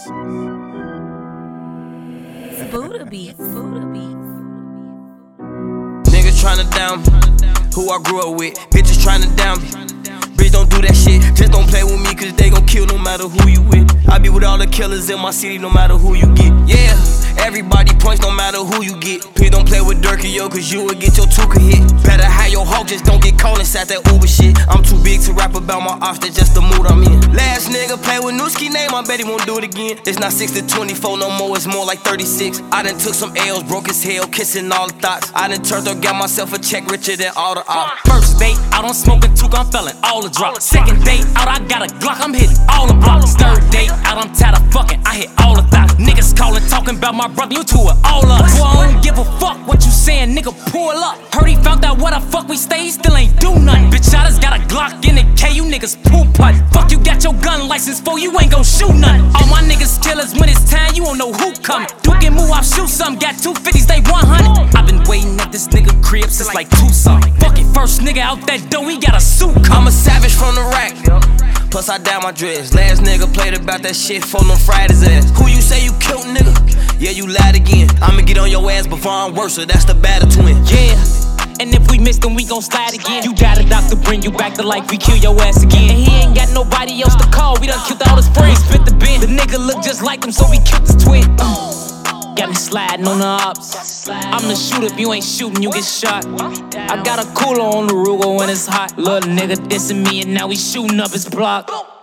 Buddha beats. Niggas tryna down me, who I grew up with. Bitches tryna down me. Bitch, don't do that shit. Just don't play with me, cause they gon' kill no matter who you with. I be with all the killers in my city, no matter who you get. Yeah, everybody points, no matter who you get. Please don't play with Durky, yo, cause you will get your tuka hit. Better have your hoe, just don't get caught inside that Uber shit. I'm too big to rap about my ops, that's just the mood I'm in. Last nigga play with Newski name, I bet he won't do it again. It's not 6 to 24 no more, it's more like 36. I done took some L's, broke his hell, kissing all the thoughts. I done turned up, got myself a check richer than all the ops. First date out, I'm smoking took, I'm felling all the drops. Second date out, I got a Glock, I'm hitting all the blocks. Third date out, I'm tired of fucking, I hit all the thoughts. Niggas calling, talking about my brother, you two are all us. Boy, I don't give a fuck what you saying, nigga, pull up. Heard he found out where the fuck we stay, he still ain't do nothing. Bitch, I just got a Glock in the K, you niggas poop putt. Fuck you got your gun license for, you ain't gon' shoot nothing. All my niggas killers, when it's time, you don't know who coming. Duke and move, I'll shoot some, got 250s, they 100. I've been waiting at this nigga crib since like 2 something. Fuck it, first nigga out that door, he got a suit coming. I'm a savage from the rack, plus I dye my dress. Last nigga played about that shit for them fried his ass. Who you say you killed, nigga? Yeah, you lied again. I'ma get on your ass before I'm worse, so that's the battle twin. Yeah, and if we miss, then we gon' slide again. You got a doctor, bring you back to life, we kill your ass again. And he ain't got nobody else to call, we done killed all his friends. Spit the bin, the nigga look just like him, so we killed his twin. Got me sliding on the ops. I'm the shooter, if you ain't shooting, you get shot. I got a cooler on the Ruger when it's hot. Little nigga dissing me, and now we shooting up his block.